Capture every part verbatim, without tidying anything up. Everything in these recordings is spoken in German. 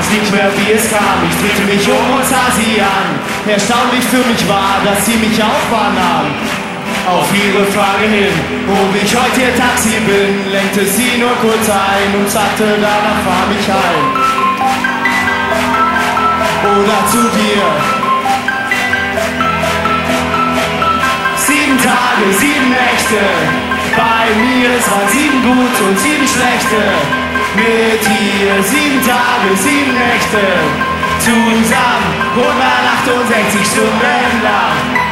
nicht mehr wie es kam. Ich drehte mich um und sah sie an. Erstaunlich für mich war, dass sie mich auch wahrnahm. Auf ihre Frage hin, ob ich heute ihr Taxi bin, lenkte sie nur kurz ein und sagte, danach fahr mich heim. Oder zu dir. Sieben Tage, sieben Nächte, bei mir, es waren sieben gute und sieben schlechte. Mit dir sieben Tage, sieben Nächte, zusammen hundertachtundsechzig Stunden lang.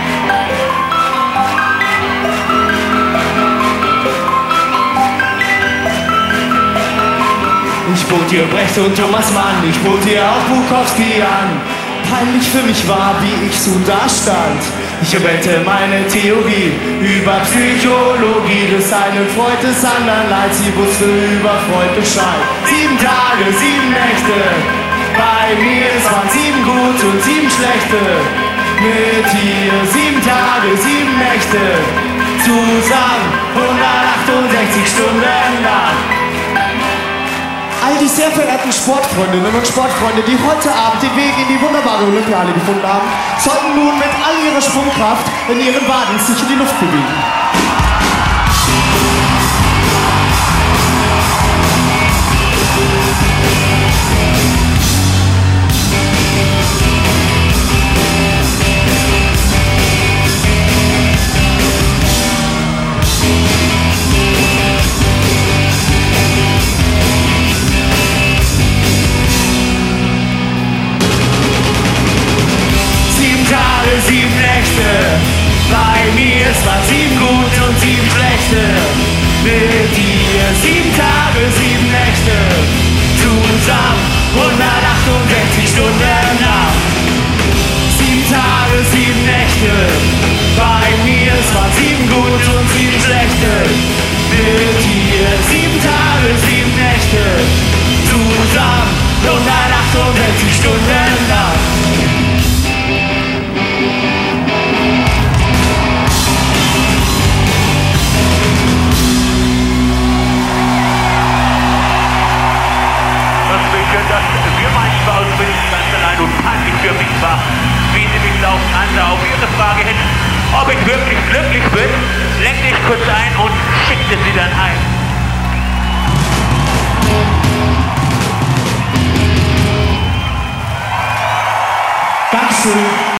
Ich bot ihr Brecht und Thomas Mann, ich bot ihr auch Bukowski an. Peinlich für mich war, wie ich so dastand. Ich erwähnte meine Theorie über Psychologie des einen Freud, des anderen Leid. Sie wusste über Freud Bescheid. Sieben Tage, sieben Nächte, bei mir, es waren sieben gute und sieben schlechte. Mit ihr sieben Tage, sieben Nächte, zusammen hundertachtundsechzig Stunden lang. All die sehr verehrten Sportfreundinnen und Sportfreunde, die heute Abend den Weg in die wunderbare Olympiahalle gefunden haben, sollten nun mit all ihrer Sprungkraft in ihren Waden sich in die Luft bewegen. Sieben Nächte, bei mir, es waren sieben gute und sieben schlechte. Mit dir sieben Tage, sieben Nächte, zusammen hundertachtundsechzig Stunden lang. Sieben Tage, sieben Nächte, bei mir, es waren sieben gute und sieben schlechte. Mit dir sieben Tage, sieben Nächte, zusammen hundertachtundsechzig Stunden lang. Dass wir meinen Ausbildung ganz allein und peinlich für mich war, wie sie mich laufend ansah. Auf ihre Frage hin, ob ich wirklich glücklich bin, lenkte ich kurz ein und schickte sie dann heim. Dankeschön.